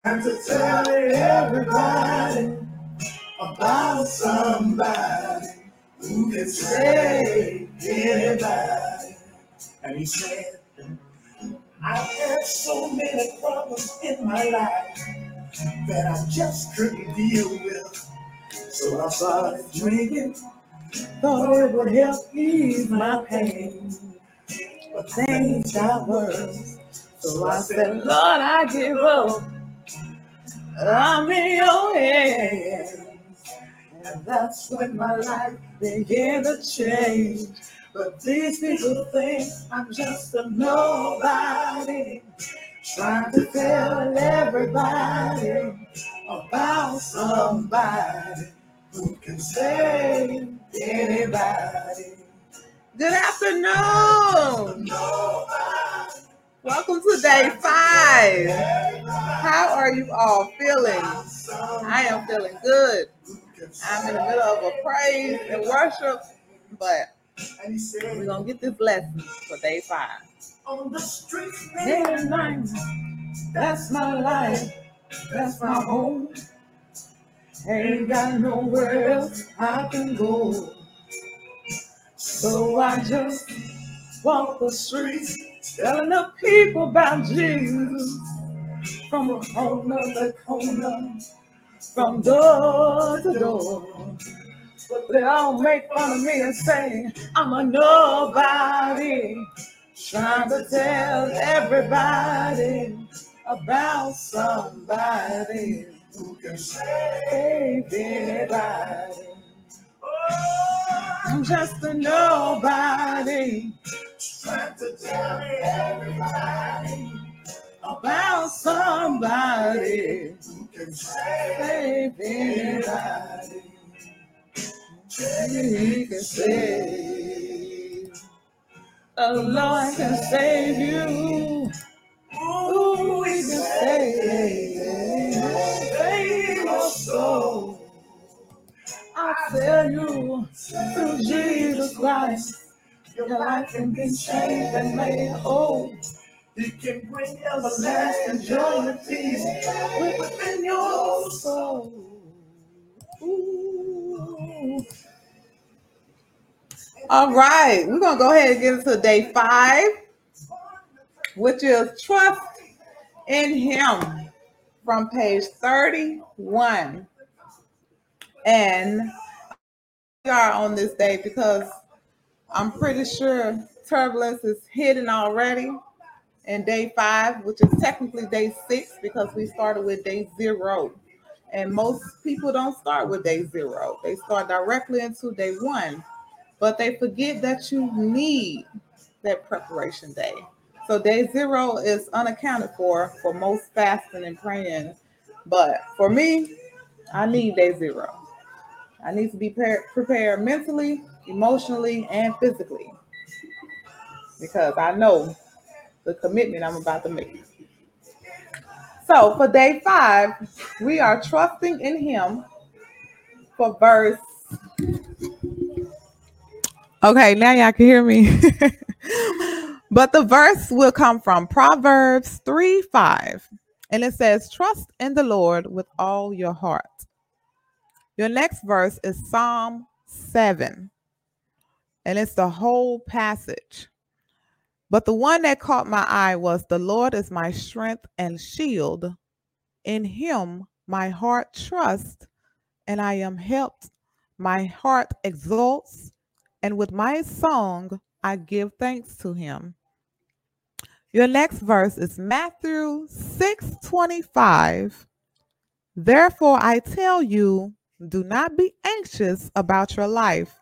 to tell everybody about somebody who can save anybody. And he said, I've had so many problems in my life that I just couldn't deal with. So I started drinking, thought it would help ease my pain. But things got worse. So I said, Lord, I give up. I'm in your hands. And that's when my life began to change. But these people think I'm just a nobody, trying to tell everybody about somebody who can save anybody. Good afternoon. Welcome to day 5. How are you all feeling? I am feeling good. I'm in the middle of a praise and worship, but we're going to get this lesson for day 5. On the streets, day and night, that's my life, that's my home. Ain't got nowhere else I can go. So I just walk the streets, telling the people about Jesus. From corner to corner, from door to door. But they all make fun of me and say I'm a nobody, trying to tell everybody about somebody who can save anybody. I'm just a nobody, trying to tell everybody about somebody who can save anybody. He can save. The Lord can save you. Ooh, he can save your soul. I tell you, through Jesus Christ, your life can be changed and made whole. He can bring everlasting joy and peace within your soul. Ooh. All right, we're going to go ahead and get into day 5, which is trust in him, from page 31. And we are on this day because I'm pretty sure turbulence is hidden already in day 5, which is technically day 6 because we started with day 0. And most people don't start with day 0. They start directly into day 1. But they forget that you need that preparation day. So day 0 is unaccounted for most fasting and praying. But for me, I need day 0. I need to be prepared mentally, emotionally, and physically, because I know the commitment I'm about to make. So for day 5, we are trusting in him for verse. Okay, now y'all can hear me. But the verse will come from Proverbs 3:5. And it says, trust in the Lord with all your heart. Your next verse is Psalm 7. And it's the whole passage. But the one that caught my eye was, the Lord is my strength and shield. In him my heart trusts, and I am helped. My heart exults, and with my song I give thanks to him. Your next verse is Matthew 6:25. Therefore I tell you, do not be anxious about your life,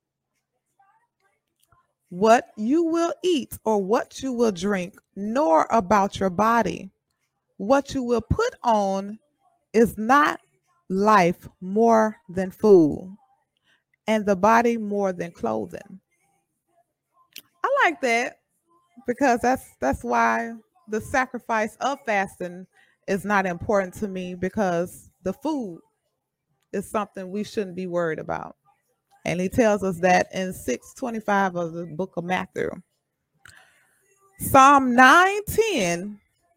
what you will eat or what you will drink, nor about your body, what you will put on. Is not life more than food, and the body more than clothing? I like that because that's why the sacrifice of fasting is not important to me, because the food is something we shouldn't be worried about. And he tells us that in 6:25 of the book of Matthew. Psalm 9:10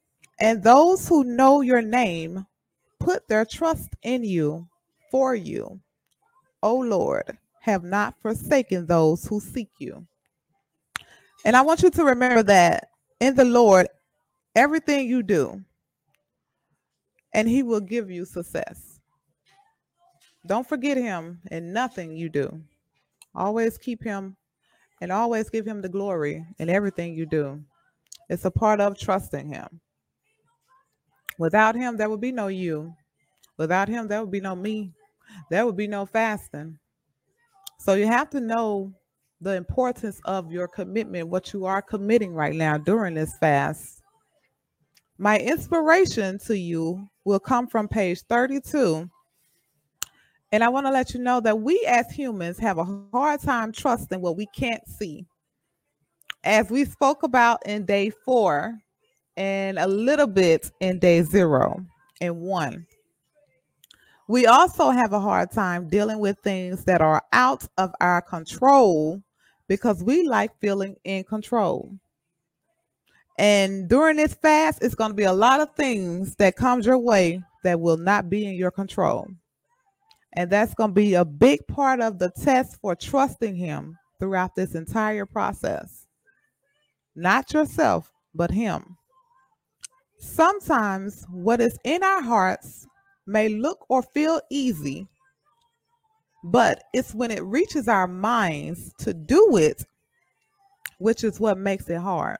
And those who know your name put their trust in you for you. O Lord, have not forsaken those who seek you. And I want you to remember that in the Lord, everything you do, and he will give you success. Don't forget him in nothing you do. Always keep him and always give him the glory in everything you do. It's a part of trusting him. Without him, there would be no you. Without him, there would be no me. There would be no fasting. So you have to know the importance of your commitment, what you are committing right now during this fast. My inspiration to you will come from page 32. And I want to let you know that we as humans have a hard time trusting what we can't see. As we spoke about in day 4 and a little bit in day 0 and 1. We also have a hard time dealing with things that are out of our control because we like feeling in control. And during this fast, it's going to be a lot of things that comes your way that will not be in your control. And that's going to be a big part of the test for trusting him throughout this entire process. Not yourself, but him. Sometimes what is in our hearts may look or feel easy, but it's when it reaches our minds to do it, which is what makes it hard.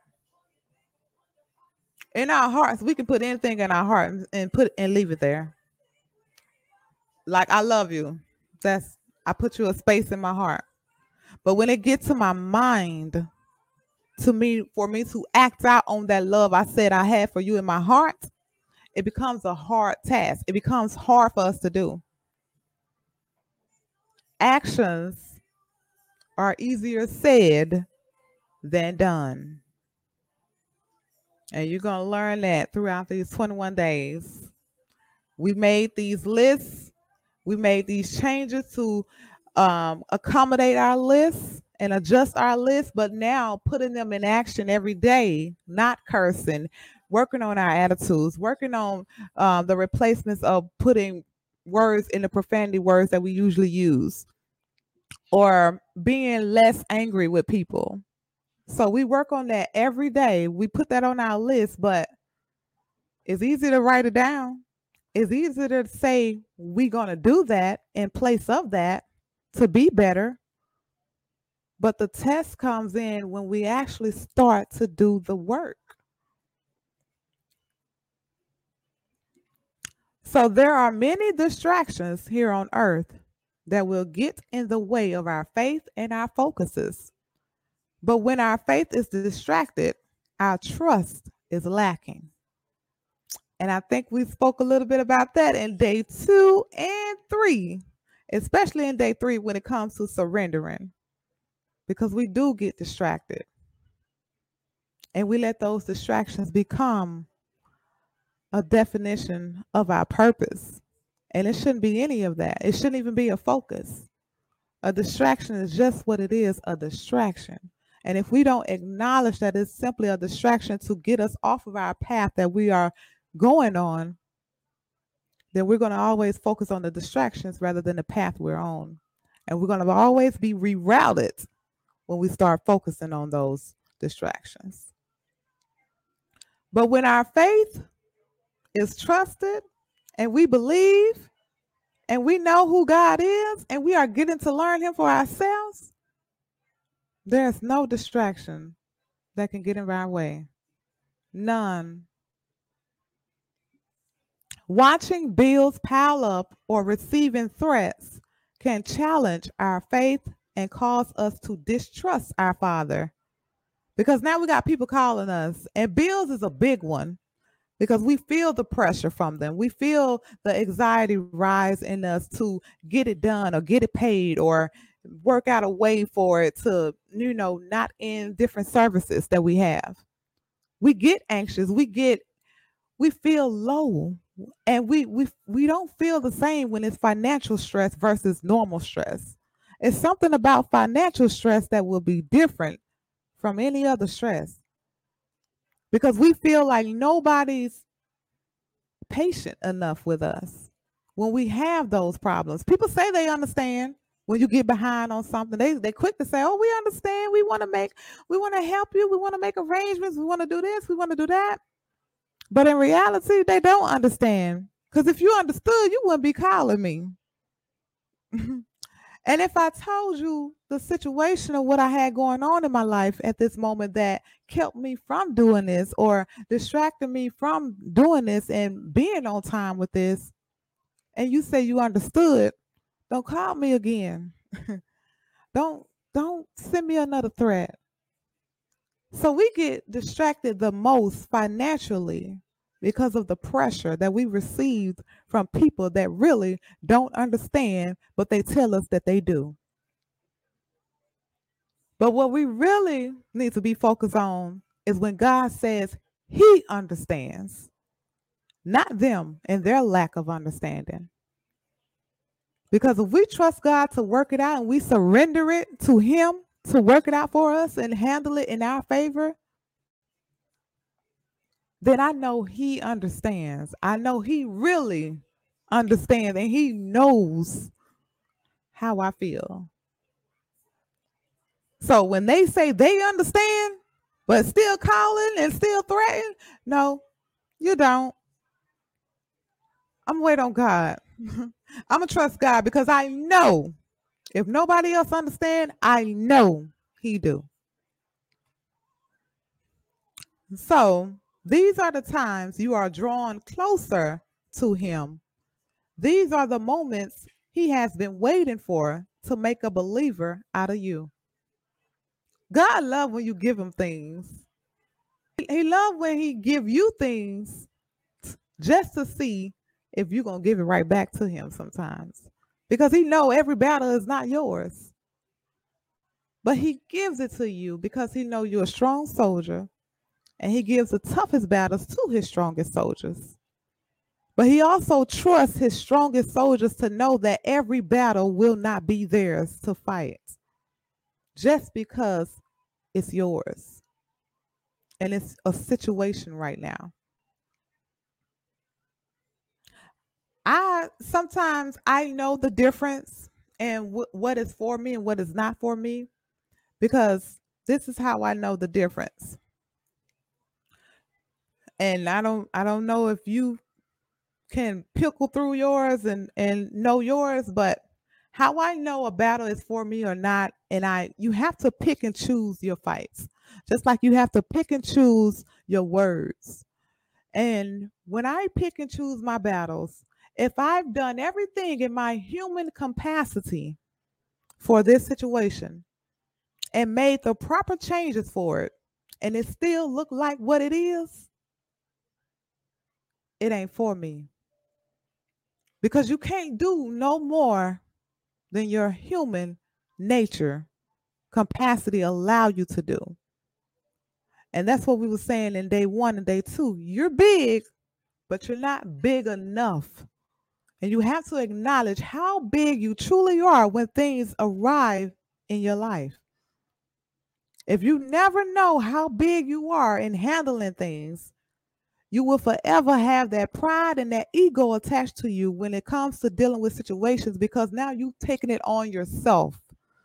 In our hearts, we can put anything in our heart and leave it there. Like, I love you. I put you a space in my heart. But when it gets to my mind, for me to act out on that love I said I had for you in my heart, it becomes a hard task. It becomes hard for us to do. Actions are easier said than done. And you're going to learn that throughout these 21 days. We made these lists. We made these changes to accommodate our lists and adjust our lists, but now putting them in action every day, not cursing, working on our attitudes, working on the replacements of putting words in the profanity words that we usually use, or being less angry with people. So we work on that every day. We put that on our list, but it's easy to write it down. It's easy to say we're going to do that in place of that to be better. But the test comes in when we actually start to do the work. So there are many distractions here on earth that will get in the way of our faith and our focuses. But when our faith is distracted, our trust is lacking. And I think we spoke a little bit about that in day 2 and 3, especially in day 3 when it comes to surrendering, because we do get distracted. And we let those distractions become a definition of our purpose. And it shouldn't be any of that. It shouldn't even be a focus. A distraction is just what it is, a distraction. And if we don't acknowledge that it's simply a distraction to get us off of our path that we are going on, then we're going to always focus on the distractions rather than the path we're on. And we're going to always be rerouted when we start focusing on those distractions. But when our faith is trusted and we believe and we know who God is and we are getting to learn him for ourselves, there's no distraction that can get in our way. None. Watching bills pile up or receiving threats can challenge our faith and cause us to distrust our Father. Because now we got people calling us, and bills is a big one because we feel the pressure from them. We feel the anxiety rise in us to get it done or get it paid or work out a way for it to, not end different services that we have. We get anxious. We feel low, and we don't feel the same when it's financial stress versus normal stress. It's something about financial stress that will be different from any other stress because we feel like nobody's patient enough with us when we have those problems. People say they understand when you get behind on something. They quick to say, "Oh, we understand. We want to help you. We want to make arrangements. We want to do this. We want to do that." But in reality, they don't understand. Because if you understood, you wouldn't be calling me. And if I told you the situation of what I had going on in my life at this moment that kept me from doing this or distracted me from doing this and being on time with this, and you say you understood, don't call me again. don't send me another threat. So we get distracted the most financially because of the pressure that we received from people that really don't understand, but they tell us that they do. But what we really need to be focused on is when God says he understands, not them and their lack of understanding. Because if we trust God to work it out and we surrender it to him to work it out for us and handle it in our favor, then I know he understands. I know he really understands and he knows how I feel. So when they say they understand, but still calling and still threatening, no, you don't. I'm waiting on God. I'm going to trust God because I know if nobody else understands, I know he do. So these are the times you are drawn closer to him. These are the moments he has been waiting for to make a believer out of you. God loves when you give him things. He loves when he give you things just to see if you're going to give it right back to him sometimes. Because he know every battle is not yours. But he gives it to you because he know you're a strong soldier. And he gives the toughest battles to his strongest soldiers. But he also trusts his strongest soldiers to know that every battle will not be theirs to fight just because it's yours. And it's a situation right now. Sometimes I know the difference and what is for me and what is not for me, because this is how I know the difference. And I don't know if you can pickle through yours and know yours, but how I know a battle is for me or not, and you have to pick and choose your fights, just like you have to pick and choose your words. And when I pick and choose my battles, if I've done everything in my human capacity for this situation and made the proper changes for it, and it still look like what it is, it ain't for me. Because you can't do no more than your human nature capacity allow you to do. And that's what we were saying in day 1 and day 2. You're big, but you're not big enough. And you have to acknowledge how big you truly are when things arrive in your life. If you never know how big you are in handling things, you will forever have that pride and that ego attached to you when it comes to dealing with situations, because now you've taken it on yourself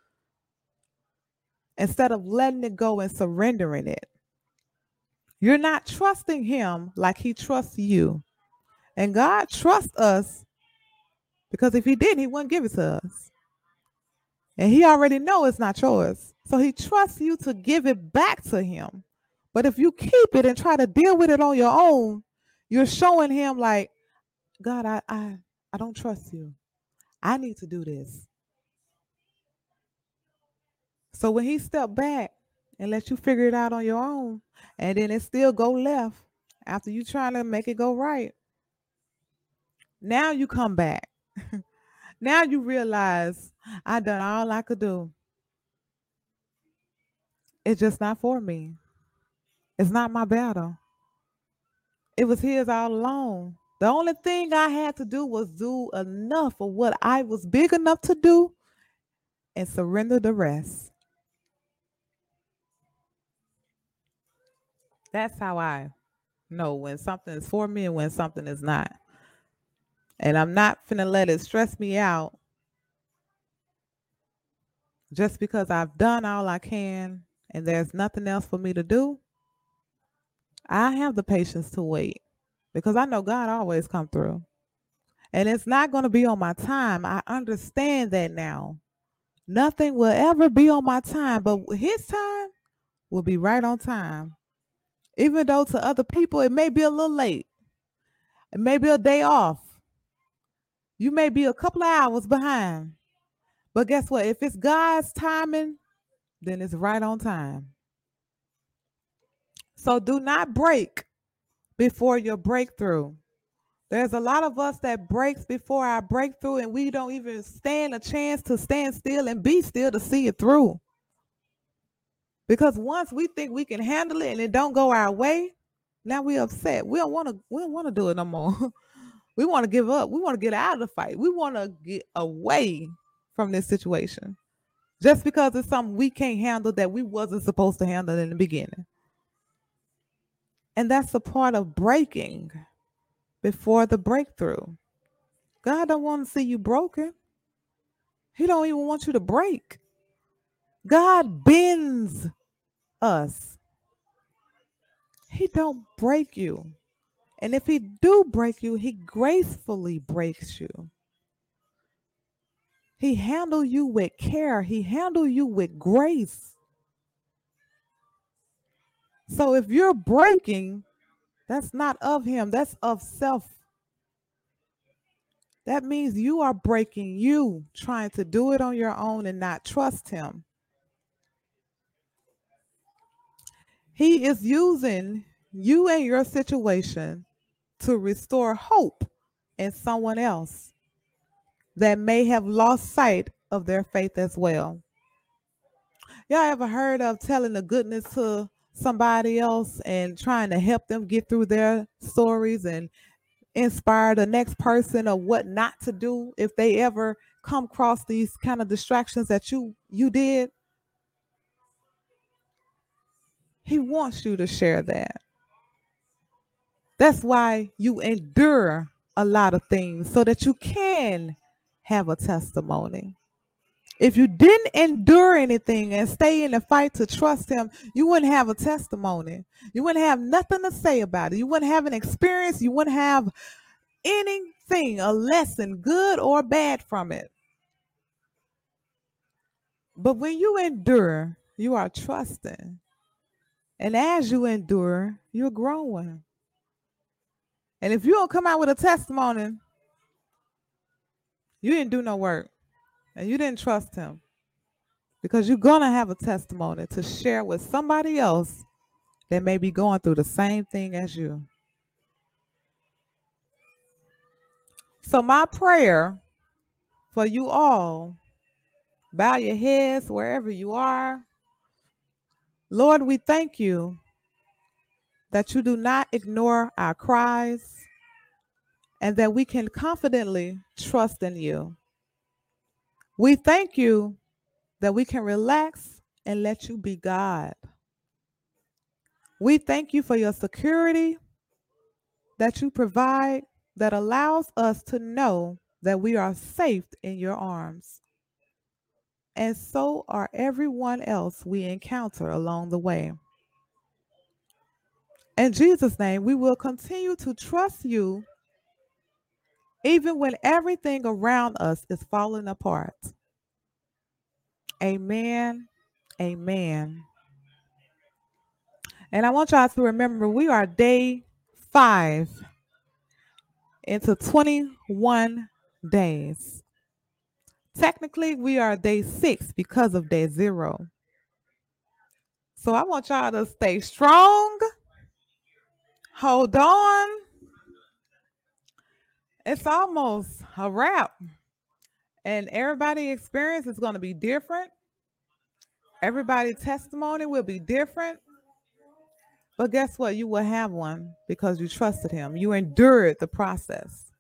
instead of letting it go and surrendering it. You're not trusting him like he trusts you. And God trusts us because if he didn't, he wouldn't give it to us. And he already knows it's not yours. So he trusts you to give it back to him. But if you keep it and try to deal with it on your own, you're showing him like, God, I don't trust you. I need to do this. So when he stepped back and let you figure it out on your own, and then it still go left after you trying to make it go right, now you come back. Now you realize I done all I could do. It's just not for me. It's not my battle. It was his all along. The only thing I had to do was do enough of what I was big enough to do and surrender the rest. That's how I know when something is for me and when something is not. And I'm not finna let it stress me out just because I've done all I can and there's nothing else for me to do. I have the patience to wait because I know God always come through. And it's not going to be on my time. I understand that now. Nothing will ever be on my time, but his time will be right on time. Even though to other people it may be a little late. It may be a day off. You may be a couple of hours behind. But guess what? If it's God's timing, then it's right on time. So do not break before your breakthrough. There's a lot of us that breaks before our breakthrough, and we don't even stand a chance to stand still and be still to see it through. Because once we think we can handle it and it don't go our way, now we're upset. We don't want to do it no more. We want to give up. We want to get out of the fight. We want to get away from this situation. Just because it's something we can't handle that we wasn't supposed to handle in the beginning. And that's the part of breaking before the breakthrough. God don't want to see you broken. He don't even want you to break. God bends us. He don't break you. And if he do break you, he gracefully breaks you. He handle you with care. He handle you with grace. So if you're breaking, that's not of him. That's of self. That means you are breaking you, trying to do it on your own and not trust him. He is using you and your situation to restore hope in someone else that may have lost sight of their faith as well. Y'all ever heard of telling the goodness to somebody else and trying to help them get through their stories and inspire the next person of what not to do if they ever come across these kind of distractions that you did? He wants you to share that. That's why you endure a lot of things so that you can have a testimony. If you didn't endure anything and stay in the fight to trust him, you wouldn't have a testimony. You wouldn't have nothing to say about it. You wouldn't have an experience. You wouldn't have anything, a lesson, good or bad from it. But when you endure, you are trusting. And as you endure, you're growing. And if you don't come out with a testimony, you didn't do no work and you didn't trust him, because you're going to have a testimony to share with somebody else that may be going through the same thing as you. So my prayer for you all, bow your heads wherever you are. Lord, we thank you that you do not ignore our cries and that we can confidently trust in you. We thank you that we can relax and let you be God. We thank you for your security that you provide that allows us to know that we are safe in your arms. And so are everyone else we encounter along the way. In Jesus' name, we will continue to trust you even when everything around us is falling apart. Amen. Amen. And I want y'all to remember we are day 5 into 21 days. Technically, we are day 6 because of day 0. So I want y'all to stay strong. Hold on. It's almost a wrap. And everybody's experience is going to be different. Everybody's testimony will be different. But guess what? You will have one because you trusted him. You endured the process.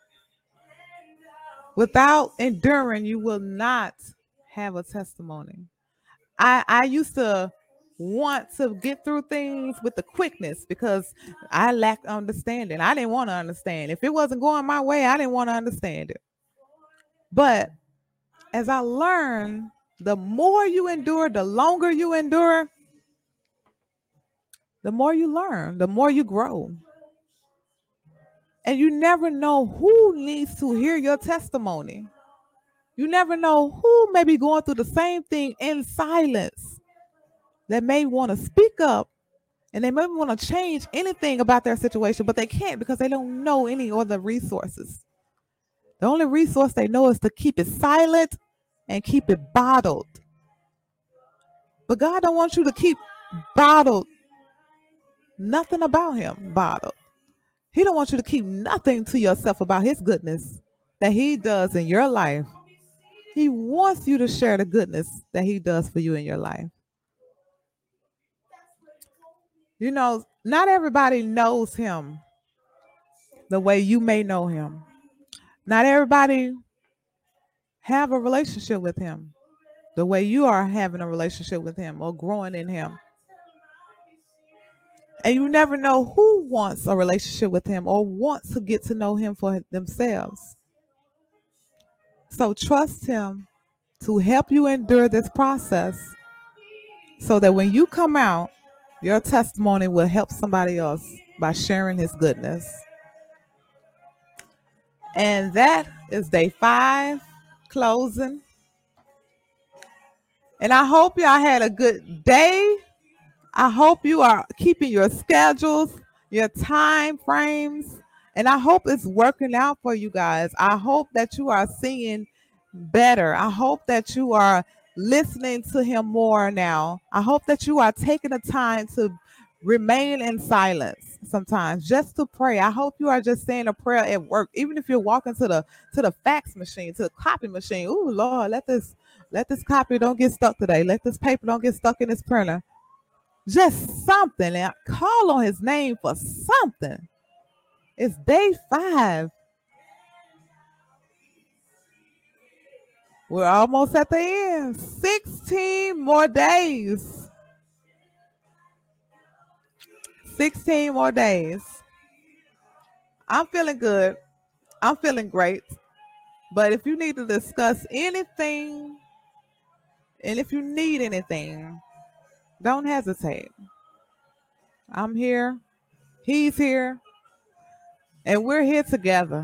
Without enduring, you will not have a testimony. I used to want to get through things with the quickness because I lacked understanding. I didn't want to understand. If it wasn't going my way, I didn't want to understand it. But as I learned, the more you endure, the longer you endure, the more you learn, the more you grow. And you never know who needs to hear your testimony. You never know who may be going through the same thing in silence that may want to speak up and they may want to change anything about their situation, but they can't because they don't know any other resources. The only resource they know is to keep it silent and keep it bottled. But God don't want you to keep bottled nothing about him bottled. He don't want you to keep nothing to yourself about his goodness that he does in your life. He wants you to share the goodness that he does for you in your life. You know, not everybody knows him the way you may know him. Not everybody have a relationship with him the way you are having a relationship with him or growing in him. And you never know who wants a relationship with him or wants to get to know him for themselves. So trust him to help you endure this process so that when you come out, your testimony will help somebody else by sharing his goodness. And that is day 5, closing. And I hope y'all had a good day. I hope you are keeping your schedules, your time frames, and I hope it's working out for you guys. I hope that you are seeing better. I hope that you are listening to him more now. I hope that you are taking the time to remain in silence sometimes just to pray. I hope you are just saying a prayer at work, even if you're walking to the fax machine, to the copy machine. Oh Lord, let this copy don't get stuck today. Let this paper don't get stuck in this printer. Just something, and call on his name for something. It's day 5. We're almost at the end. 16 more days. 16 more days. I'm feeling good. I'm feeling great. But if you need to discuss anything, and if you need anything, don't hesitate. I'm here. He's here. And we're here together.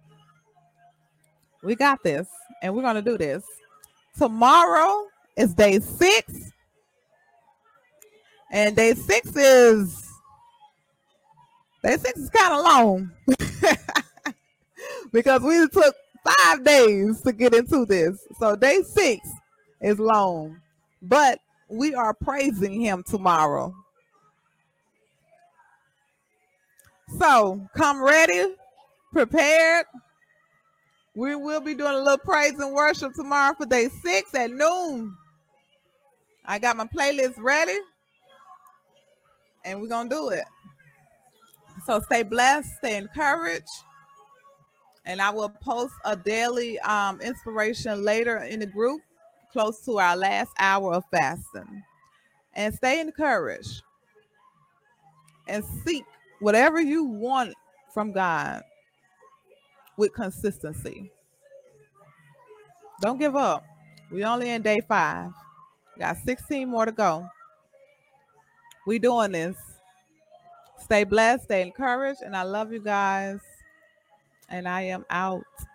We got this. And we're going to do this. Tomorrow is day 6. And day 6 is kind of long. Because we took 5 days to get into this. So day 6 is long. But we are praising him tomorrow. So come ready, prepared. We will be doing a little praise and worship tomorrow for day 6 at noon. I got my playlist ready. And we're going to do it. So stay blessed, stay encouraged. And I will post a daily inspiration later in the group close to our last hour of fasting. And stay encouraged. And seek whatever you want from God with consistency. Don't give up. We only in day 5. Got 16 more to go. We doing this. Stay blessed, stay encouraged, and I love you guys. And I am out.